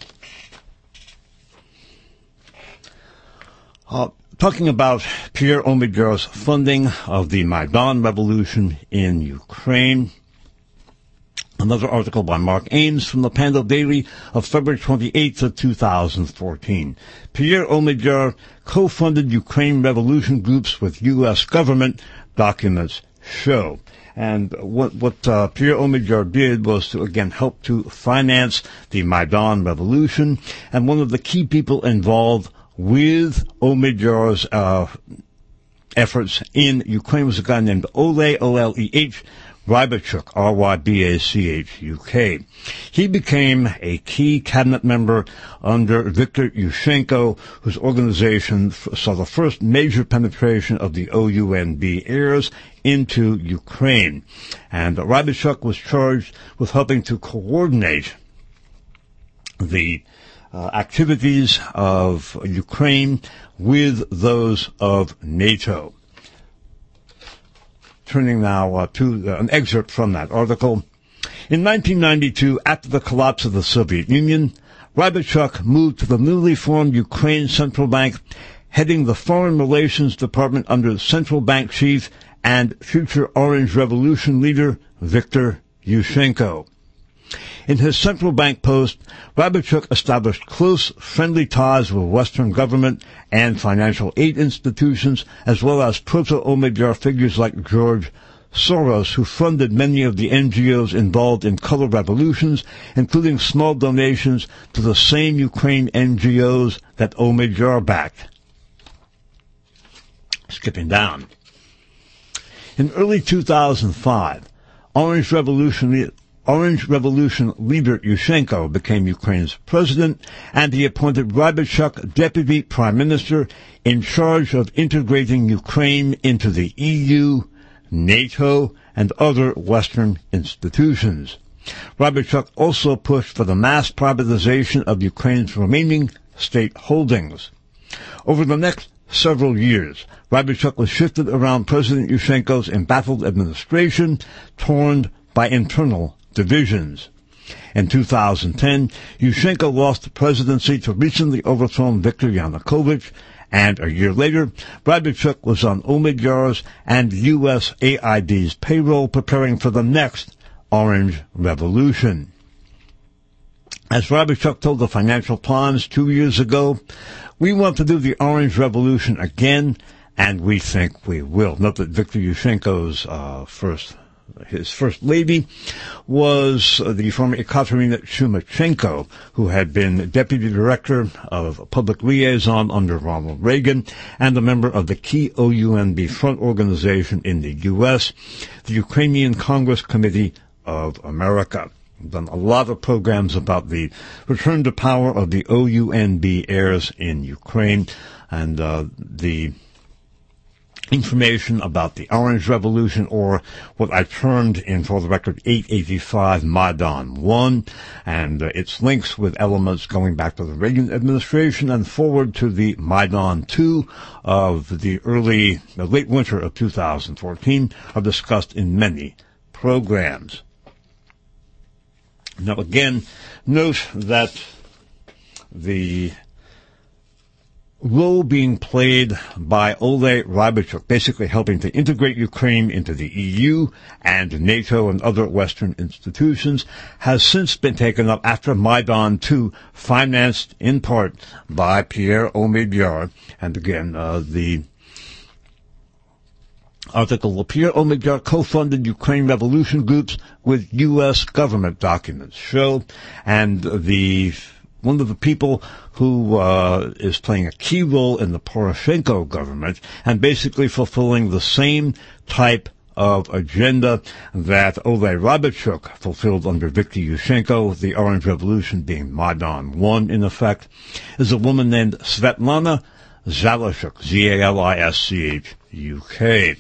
Uh, talking about Pierre Omidyar's funding of the Maidan Revolution in Ukraine, another article by Mark Ames from the Pando Daily of February twenty-eighth of two thousand fourteen. Pierre Omidyar co-funded Ukraine revolution groups with U S government, documents show. And what, what uh, Pierre Omidyar did was to, again, help to finance the Maidan Revolution. And one of the key people involved with Omidyar's uh, efforts in Ukraine was a guy named Ole, O L E H, Rybachuk, R Y B A C H U K. He became a key cabinet member under Viktor Yushchenko, whose organization saw the first major penetration of the O U N B heirs into Ukraine. And Rybachuk was charged with helping to coordinate the uh, activities of Ukraine with those of NATO. Turning now uh, to uh, an excerpt from that article. In nineteen ninety-two, after the collapse of the Soviet Union, Rybachuk moved to the newly formed Ukraine Central Bank, heading the Foreign Relations Department under Central Bank Chief and future Orange Revolution leader Viktor Yushchenko. In his central bank post, Rybachuk established close, friendly ties with Western government and financial aid institutions, as well as proto-Omidyar figures like George Soros, who funded many of the N G Os involved in color revolutions, including small donations to the same Ukraine N G Os that Omidyar backed. Skipping down. In early two thousand five, Orange Revolution Orange Revolution leader Yushchenko became Ukraine's president, and he appointed Rybachuk deputy prime minister in charge of integrating Ukraine into the E U, NATO, and other Western institutions. Rybachuk also pushed for the mass privatization of Ukraine's remaining state holdings. Over the next several years, Rybachuk was shifted around President Yushchenko's embattled administration, torn by internal divisions. In two thousand ten, Yushchenko lost the presidency to recently overthrown Viktor Yanukovych, and a year later, Rybachuk was on Omidyar's and U S A I D's payroll preparing for the next Orange Revolution. As Rybachuk told the Financial Times two years ago, "We want to do the Orange Revolution again, and we think we will." Note that Viktor Yushchenko's uh, first His first lady was the former Ekaterina Chumachenko, who had been deputy director of public liaison under Ronald Reagan and a member of the key O U N B front organization in the U S, the Ukrainian Congress Committee of America. We've done a lot of programs about the return to power of the O U N B heirs in Ukraine, and uh, the information about the Orange Revolution, or what I termed in For the Record eight eighty-five Maidan one, and uh, its links with elements going back to the Reagan administration and forward to the Maidan two of the early, the late winter of two thousand fourteen are discussed in many programs. Now again, note that the role being played by Ole Ryabchuk, basically helping to integrate Ukraine into the E U and NATO and other Western institutions, has since been taken up after Maidan two, financed in part by Pierre Omidyar. And again, uh, the article, Pierre Omidyar co-funded Ukraine revolution groups with U S government documents show, and the one of the people who uh, is playing a key role in the Poroshenko government and basically fulfilling the same type of agenda that Ole Ryabchuk fulfilled under Viktor Yushchenko, the Orange Revolution being Maidan one in effect, is a woman named Svetlana Zalishuk, Z A L I S C H U K.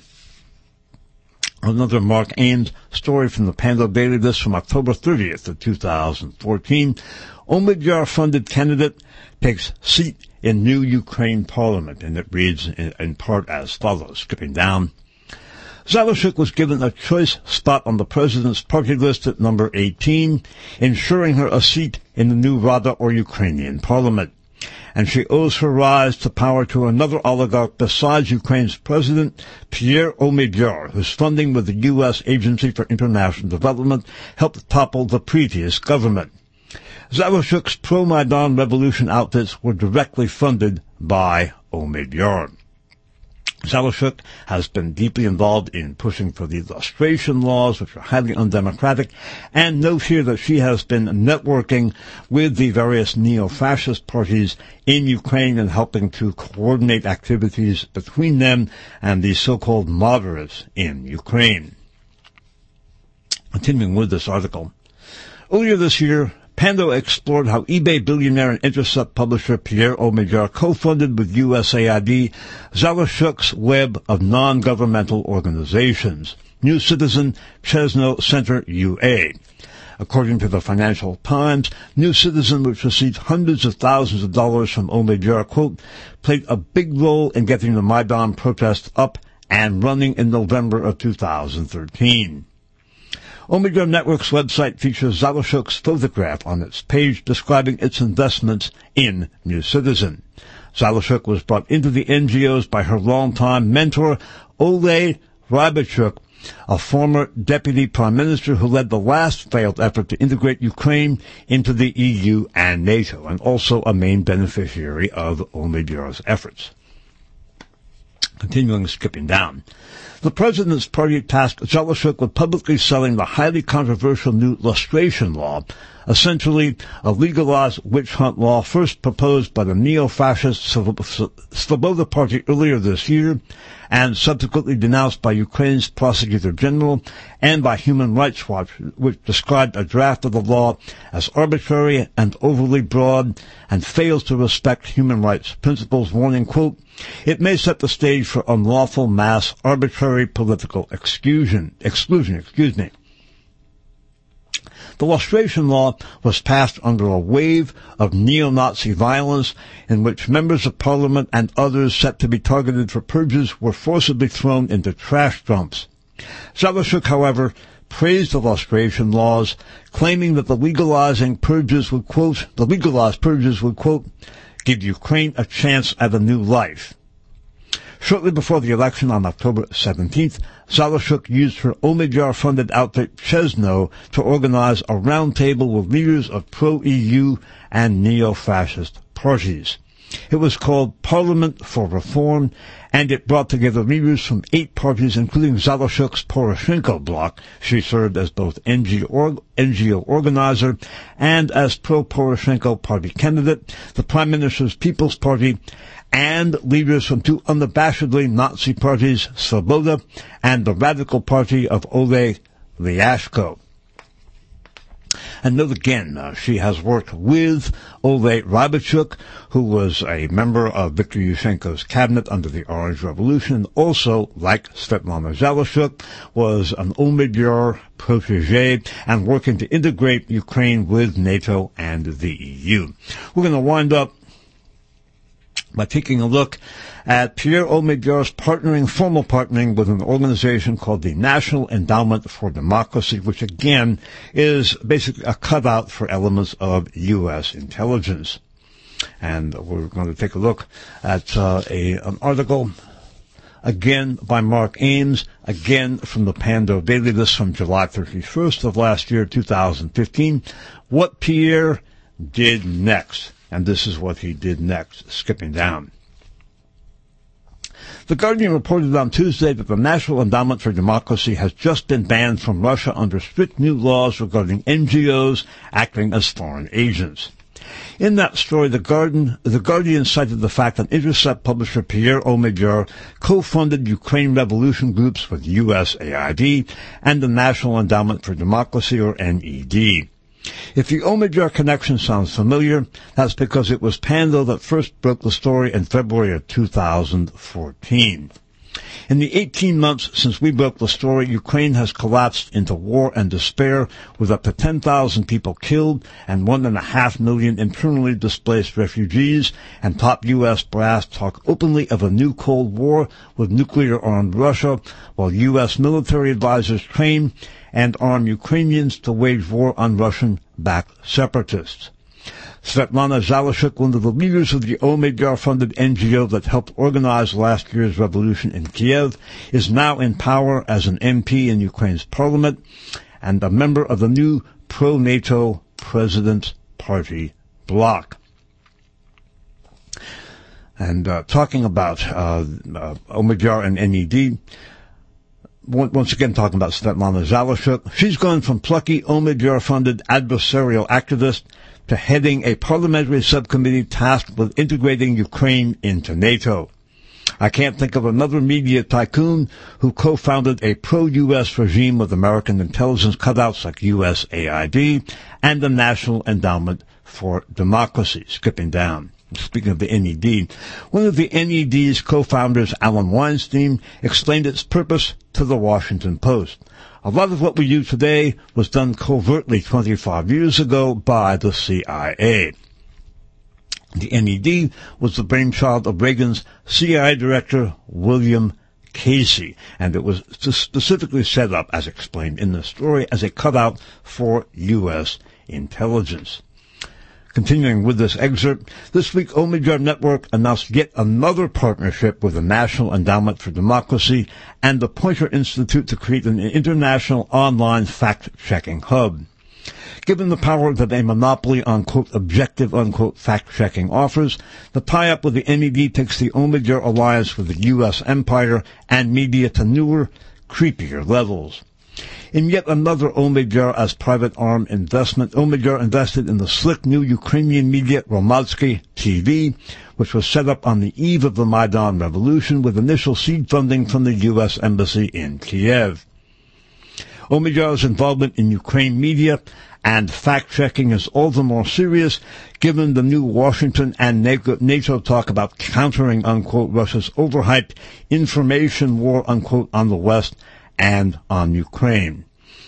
Another Mark Ames story from the Pando Daily, this from October thirtieth of two thousand fourteen. Omidyar-funded candidate takes seat in new Ukraine parliament, and it reads in, in part as follows, skipping down. Zalishuk was given a choice spot on the president's party list at number eighteen, ensuring her a seat in the new Rada or Ukrainian parliament. And she owes her rise to power to another oligarch besides Ukraine's president, Pierre Omidyar, whose funding with the U S Agency for International Development helped topple the previous government. Zalishuk's pro-Maidan revolution outfits were directly funded by Omidyar. Zalishuk has been deeply involved in pushing for the lustration laws, which are highly undemocratic, and note here that she has been networking with the various neo-fascist parties in Ukraine and helping to coordinate activities between them and the so-called moderates in Ukraine. Continuing with this article. Earlier this year, Pando explored how eBay billionaire and Intercept publisher Pierre Omidyar co-funded with U S A I D Zalishuk's web of non-governmental organizations, New Citizen, Chesno Center U A. According to the Financial Times, New Citizen, which received hundreds of thousands of dollars from Omidyar, quote, played a big role in getting the Maidan protests up and running in November of two thousand thirteen. Omidyar Network's website features Zalishuk's photograph on its page describing its investments in New Citizen. Zalishuk was brought into the N G Os by her longtime mentor, Ole Ryabchuk, a former deputy prime minister who led the last failed effort to integrate Ukraine into the E U and NATO, and also a main beneficiary of Omidyar's efforts. Continuing, skipping down. The president's party tasked Zalishuk with publicly selling the highly controversial new lustration law, essentially a legalized witch hunt law first proposed by the neo-fascist Svoboda Party earlier this year and subsequently denounced by Ukraine's Prosecutor General and by Human Rights Watch, which described a draft of the law as arbitrary and overly broad and fails to respect human rights principles, warning, quote, it may set the stage for unlawful mass arbitrary political exclusion, exclusion, excuse me. The lustration law was passed under a wave of neo-Nazi violence in which members of parliament and others set to be targeted for purges were forcibly thrown into trash dumps. Zalishuk, however, praised the lustration laws, claiming that the legalizing purges would, quote, the legalized purges would, quote, give Ukraine a chance at a new life. Shortly before the election on October seventeenth, Zalishuk used her Omidyar-funded outfit Chesno to organize a roundtable with leaders of pro-E U and neo-fascist parties. It was called Parliament for Reform, and it brought together leaders from eight parties, including Zalishuk's Poroshenko bloc. She served as both N G O organizer and as pro-Poroshenko party candidate, the Prime Minister's People's Party, and leaders from two unabashedly Nazi parties, Svoboda and the Radical Party of Ole Ryabchuk. And note again, uh, she has worked with Ole Ryabchuk, who was a member of Viktor Yushchenko's cabinet under the Orange Revolution, and also, like Svetlana Zalishchuk, was an Omidyar protege and working to integrate Ukraine with NATO and the E U. We're going to wind up by taking a look at Pierre Omidyar's partnering, formal partnering with an organization called the National Endowment for Democracy, which again is basically a cutout for elements of U S intelligence. And we're going to take a look at uh, a, an article, again by Mark Ames, again from the Pando Daily, this from July thirty-first of last year, two thousand fifteen. What Pierre did next. And this is what he did next, skipping down. The Guardian reported on Tuesday that the National Endowment for Democracy has just been banned from Russia under strict new laws regarding N G Os acting as foreign agents. In that story, the Guardian, the Guardian cited the fact that Intercept publisher Pierre Omidyar co-funded Ukraine revolution groups with U S A I D and the National Endowment for Democracy, or N E D. If the Omidyar connection sounds familiar, that's because it was Pando that first broke the story in February of two thousand fourteen. In the eighteen months since we broke the story, Ukraine has collapsed into war and despair, with up to ten thousand people killed and one and a half million internally displaced refugees, and top U S brass talk openly of a new Cold War with nuclear-armed Russia, while U S military advisors train and arm Ukrainians to wage war on Russian-backed separatists. Svetlana Zalishchuk, one of the leaders of the Omidyar-funded N G O that helped organize last year's revolution in Kiev, is now in power as an M P in Ukraine's parliament and a member of the new pro-NATO President's Party bloc. And uh, talking about uh, uh, Omidyar and N E D, once again talking about Svetlana Zalishchuk, she's gone from plucky Omidyar-funded adversarial activist to heading a parliamentary subcommittee tasked with integrating Ukraine into NATO. I can't think of another media tycoon who co-founded a pro-U S regime with American intelligence cutouts like U S A I D and the National Endowment for Democracy. Skipping down. Speaking of the N E D, one of the N E D's co-founders, Alan Weinstein, explained its purpose to the Washington Post. A lot of what we do today was done covertly twenty-five years ago by the C I A. The N E D was the brainchild of Reagan's C I A director, William Casey, and it was specifically set up, as explained in the story, as a cutout for U S intelligence. Continuing with this excerpt, this week Omidyar Network announced yet another partnership with the National Endowment for Democracy and the Poynter Institute to create an international online fact-checking hub. Given the power that a monopoly on, quote, objective, unquote, fact-checking offers, the tie-up with the N E D takes the Omidyar alliance with the U S empire and media to newer, creepier levels. In yet another Omidyar as private arm investment, Omidyar invested in the slick new Ukrainian media Romadsky T V, which was set up on the eve of the Maidan Revolution with initial seed funding from the U S Embassy in Kiev. Omidyar's involvement in Ukraine media and fact-checking is all the more serious given the new Washington and NATO talk about countering, unquote, Russia's overhyped information war, unquote, on the West and on Ukraine.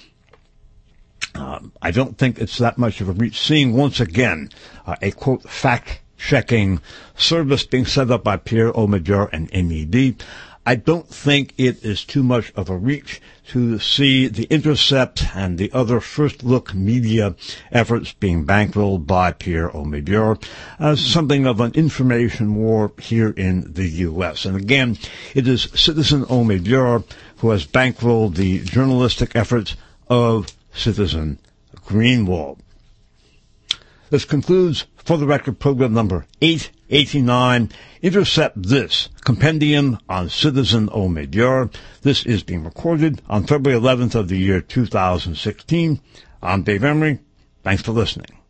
Um, I don't think it's that much of a reach. Seeing once again uh, a, quote, fact-checking service being set up by Pierre Omidyar and N E D, I don't think it is too much of a reach to see the Intercept and the other first-look media efforts being bankrolled by Pierre Omidyar as something of an information war here in the U S. And again, it is Citizen Omidyar who has bankrolled the journalistic efforts of Citizen Greenwald. This concludes For the Record program number eight eighty-nine. Intercept This, Compendium on Citizen Omidyar. This is being recorded on February eleventh of the year two thousand sixteen. I'm Dave Emery. Thanks for listening.